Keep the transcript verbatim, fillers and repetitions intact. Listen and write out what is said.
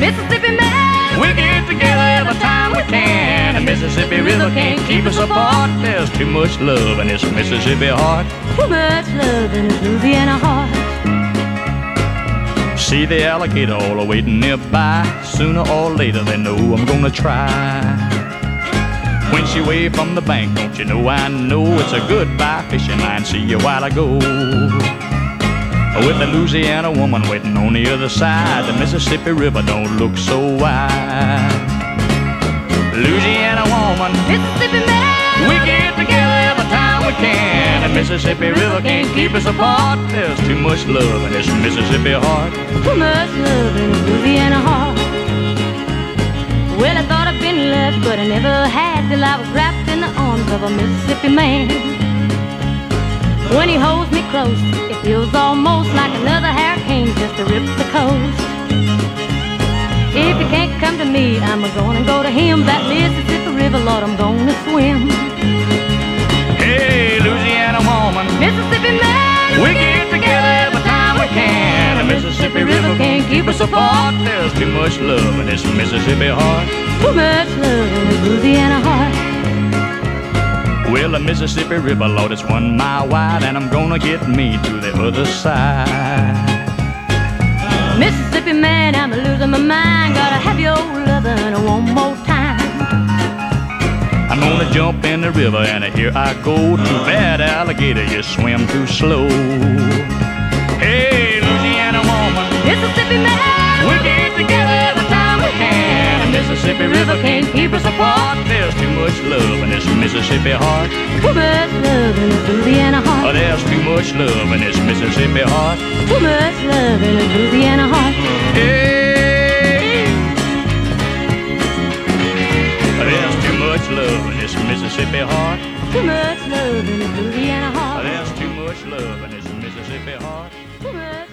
Mississippi man. We get together every time we can. The Mississippi River can't keep us apart. There's too much love in this Mississippi heart. Too much love in this Louisiana heart. See the alligator all waiting nearby. Sooner or later they know I'm gonna try. When she waved from the bank, don't you know I know it's a goodbye fishing line. See you while I go. With the Louisiana woman waiting on the other side, the Mississippi River don't look so wide. Louisiana woman, Mississippi man. we get together every time we can. The Mississippi River can't keep us apart. There's too much love in this Mississippi heart. Too much love in this Louisiana heart. Well, I thought I'd been loved, but I never had till I was wrapped in the arms of a Mississippi man. When he holds me close, it feels almost like another hurricane just to rip the coast. If you can't come to me, I'm gonna go to him. That Mississippi River, Lord, I'm gonna swim. Hey, Louisiana woman, Mississippi man, we get together every time we can. The Mississippi River can't keep us apart. There's too much love in this Mississippi heart. too much love in this Louisiana heart. Well, the Mississippi River, Lord, it's one mile wide, and I'm gonna get me to the other side. Mississippi man, I'm losing my mind. Gotta have your lovin' one more time. I'm gonna jump in the river, and here I go. Too bad, alligator, you swim too slow. Hey, Louisiana woman, Mississippi man, we get together every time we can. The Mississippi River can't keep us apart. There's too much love in this Mississippi heart. too much love in this Louisiana Oh, heart. there's too much love in this Mississippi heart. Too much love in this Louisiana heart. Hey, there's too much love in this Mississippi heart. Too much love in this Louisiana heart. There's too much love in this Mississippi heart. Too much